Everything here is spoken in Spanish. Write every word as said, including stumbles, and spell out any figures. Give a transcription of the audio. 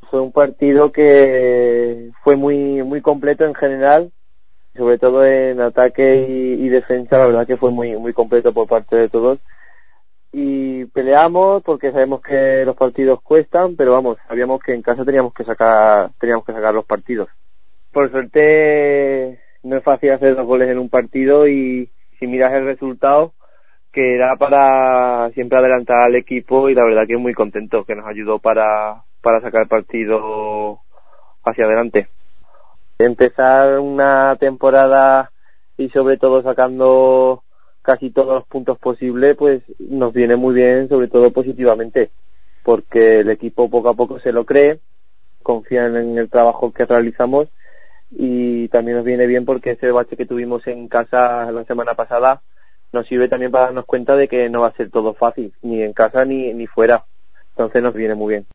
Fue un partido que fue muy muy completo en general, sobre todo en ataque y, y defensa. La verdad que fue muy muy completo por parte de todos, y peleamos porque sabemos que los partidos cuestan, pero vamos, sabíamos que en casa teníamos que sacar teníamos que sacar los partidos. Por suerte no es fácil hacer dos goles en un partido, y si miras el resultado, que era para siempre adelantar al equipo, y la verdad que muy contento, que nos ayudó para, para sacar el partido hacia adelante. Empezar una temporada y sobre todo sacando casi todos los puntos posibles, pues nos viene muy bien, sobre todo positivamente, porque el equipo poco a poco se lo cree, confían en el trabajo que realizamos, y también nos viene bien porque ese bache que tuvimos en casa la semana pasada nos sirve también para darnos cuenta de que no va a ser todo fácil, ni en casa ni, ni fuera. Entonces nos viene muy bien.